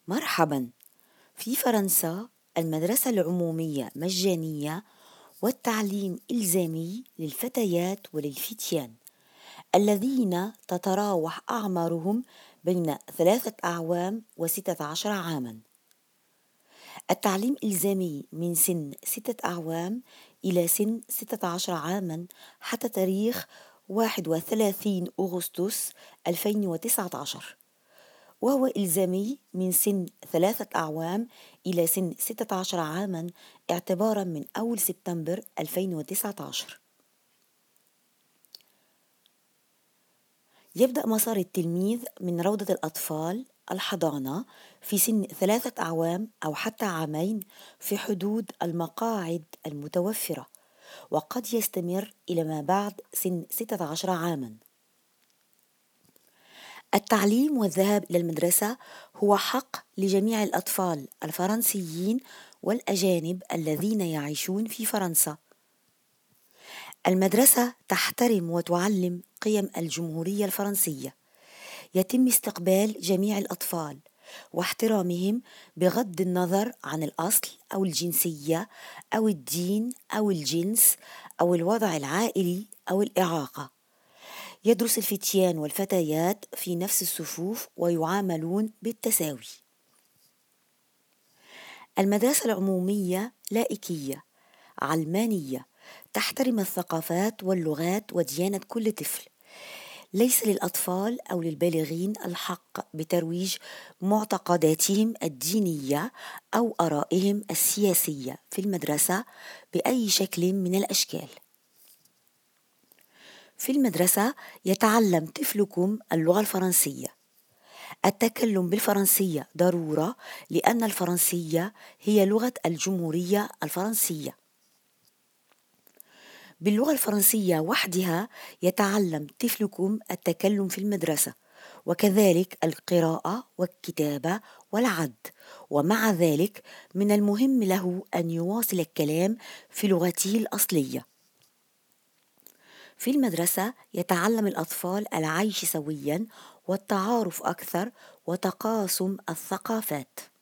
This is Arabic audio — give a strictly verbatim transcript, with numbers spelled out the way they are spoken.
مرحباً. في فرنسا المدرسة العمومية مجانية والتعليم إلزامي للفتيات وللفتيان الذين تتراوح أعمارهم بين ثلاثة أعوام وستة عشر عاماً. التعليم إلزامي من سن ستة أعوام إلى سن ستة عشر عاماً حتى تاريخ واحد وثلاثين أغسطس ألفين وتسعة عشر، وهو إلزامي من سن ثلاثة أعوام إلى سن ستة عشر عاماً اعتباراً من أول سبتمبر ألفين وتسعة عشر. يبدأ مسار التلميذ من روضة الأطفال الحضانة في سن ثلاثة أعوام أو حتى عامين في حدود المقاعد المتوفرة، وقد يستمر إلى ما بعد سن ستة عشر عاماً. التعليم والذهاب إلى المدرسة هو حق لجميع الأطفال الفرنسيين والأجانب الذين يعيشون في فرنسا. المدرسة تحترم وتعلم قيم الجمهورية الفرنسية. يتم استقبال جميع الأطفال واحترامهم بغض النظر عن الأصل أو الجنسية أو الدين أو الجنس أو الوضع العائلي أو الإعاقة. يدرس الفتيان والفتيات في نفس الصفوف ويعاملون بالتساوي. المدرسة العمومية لائكية علمانية، تحترم الثقافات واللغات وديانة كل طفل. ليس للأطفال أو للبالغين الحق بترويج معتقداتهم الدينية أو آرائهم السياسية في المدرسة بأي شكل من الأشكال. في المدرسة يتعلم طفلكم اللغة الفرنسية. التكلم بالفرنسية ضرورة لأن الفرنسية هي لغة الجمهورية الفرنسية. باللغة الفرنسية وحدها يتعلم طفلكم التكلم في المدرسة، وكذلك القراءة والكتابة والعد، ومع ذلك من المهم له أن يواصل الكلام في لغته الأصلية. في المدرسة يتعلم الأطفال العيش سوياً والتعارف أكثر وتقاسم الثقافات.